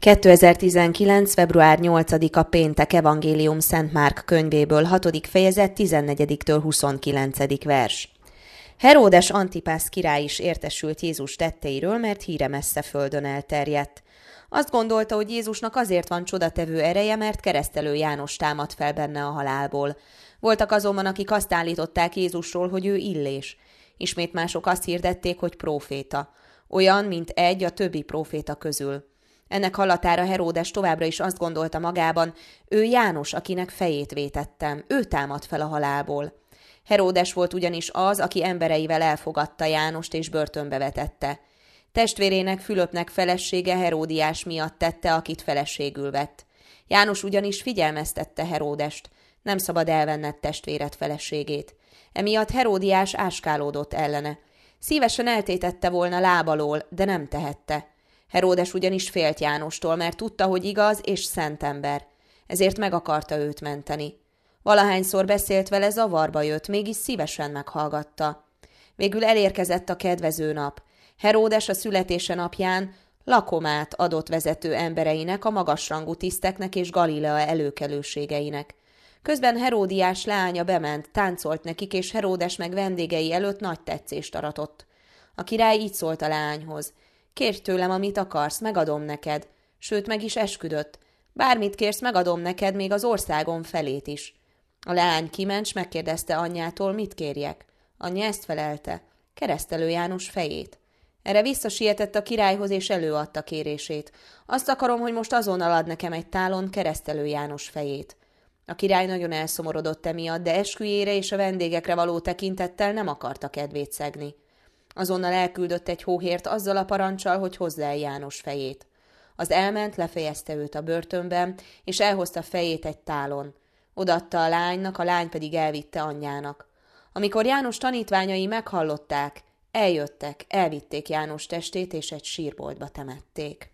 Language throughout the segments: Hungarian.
2019. február 8-a péntek evangélium Szent Márk könyvéből 6. fejezet 14-től 29. vers. Heródes Antipász király is értesült Jézus tetteiről, mert híre messze földön elterjedt. Azt gondolta, hogy Jézusnak azért van csodatevő ereje, mert keresztelő János támadt fel benne a halálból. Voltak azonban, akik azt állították Jézusról, hogy ő Illés. Ismét mások azt hirdették, hogy próféta. Olyan, mint egy a többi próféta közül. Ennek hallatára Heródes továbbra is azt gondolta magában, ő János, akinek fejét vétettem, ő támadt fel a halálból. Heródes volt ugyanis az, aki embereivel elfogadta Jánost és börtönbe vetette. Testvérének Fülöpnek felesége Heródiás miatt tette, akit feleségül vett. János ugyanis figyelmeztette Heródest, nem szabad elvenned testvéred feleségét. Emiatt Heródiás áskálódott ellene. Szívesen eltétette volna lábalól, de nem tehette. Heródes ugyanis félt Jánostól, mert tudta, hogy igaz és szent ember. Ezért meg akarta őt menteni. Valahányszor beszélt vele, zavarba jött, mégis szívesen meghallgatta. Végül elérkezett a kedvező nap. Heródes a születése napján lakomát adott vezető embereinek, a magasrangú tiszteknek és Galilea előkelőségeinek. Közben Heródiás leánya bement, táncolt nekik, és Heródes meg vendégei előtt nagy tetszést aratott. A király így szólt a leányhoz: kérj tőlem, amit akarsz, megadom neked. Sőt, meg is esküdött. Bármit kérsz, megadom neked, még az országom felét is. A leány kiment, s megkérdezte anyjától, mit kérjek. Anyja ezt felelte: keresztelő János fejét. Erre visszasietett a királyhoz, és előadta kérését. Azt akarom, hogy most azonnal ad nekem egy tálon keresztelő János fejét. A király nagyon elszomorodott emiatt, de esküjére és a vendégekre való tekintettel nem akarta kedvét szegni. Azonnal elküldött egy hóhért azzal a paranccsal, hogy hozza el János fejét. Az elment, lefejezte őt a börtönben, és elhozta fejét egy tálon. Odaadta a lánynak, a lány pedig elvitte anyjának. Amikor János tanítványai meghallották, eljöttek, elvitték János testét, és egy sírboltba temették.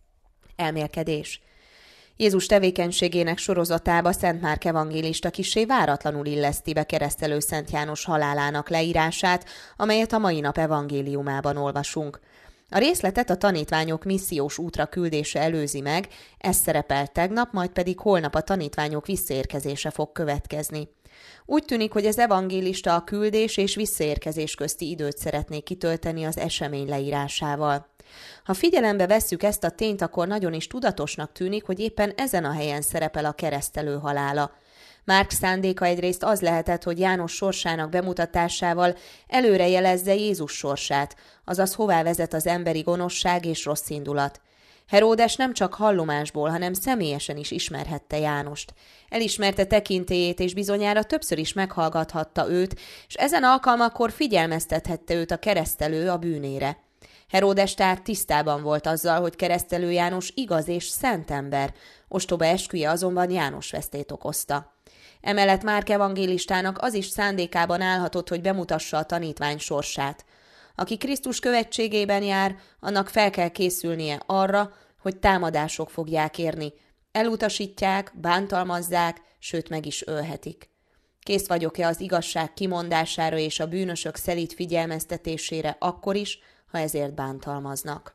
Elmélkedés. Jézus tevékenységének sorozatába Szent Márk evangélista kissé váratlanul illeszti be keresztelő Szent János halálának leírását, amelyet a mai nap evangéliumában olvasunk. A részletet a tanítványok missziós útra küldése előzi meg, ez szerepel tegnap, majd pedig holnap a tanítványok visszaérkezése fog következni. Úgy tűnik, hogy az evangélista a küldés és visszaérkezés közti időt szeretné kitölteni az esemény leírásával. Ha figyelembe vesszük ezt a tényt, akkor nagyon is tudatosnak tűnik, hogy éppen ezen a helyen szerepel a keresztelő halála. Márk szándéka egyrészt az lehetett, hogy János sorsának bemutatásával előre jelezze Jézus sorsát, azaz hová vezet az emberi gonoszság és rossz indulat. Heródes nem csak hallomásból, hanem személyesen is ismerhette Jánost. Elismerte tekintélyét, és bizonyára többször is meghallgathatta őt, és ezen alkalmakkor figyelmeztethette őt a keresztelő a bűnére. Heródes tehát tisztában volt azzal, hogy keresztelő János igaz és szent ember, ostoba esküje azonban János vesztét okozta. Emellett Márk evangélistának az is szándékában állhatott, hogy bemutassa a tanítvány sorsát. Aki Krisztus követségében jár, annak fel kell készülnie arra, hogy támadások fogják érni. Elutasítják, bántalmazzák, sőt meg is ölhetik. Kész vagyok-e az igazság kimondására és a bűnösök szelíd figyelmeztetésére akkor is, ha ezért bántalmaznak?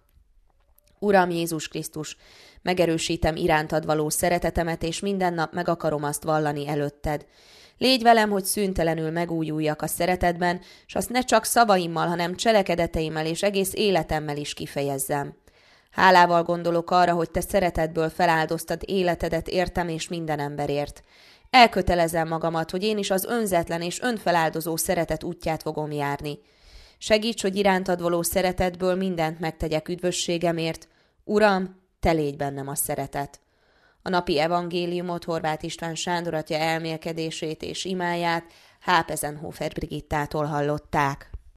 Uram Jézus Krisztus, megerősítem irántad való szeretetemet, és minden nap meg akarom azt vallani előtted. Légy velem, hogy szüntelenül megújuljak a szeretetben, s azt ne csak szavaimmal, hanem cselekedeteimmel és egész életemmel is kifejezzem. Hálával gondolok arra, hogy te szeretetből feláldoztad életedet értem és minden emberért. Elkötelezem magamat, hogy én is az önzetlen és önfeláldozó szeretet útját fogom járni. Segíts, hogy irántad való szeretetből mindent megtegyek üdvösségemért. Uram, te légy bennem a szeretet. A napi evangéliumot Horváth István Sándor atya elmélkedését és imáját H. Pezenhofer Brigittától hallották.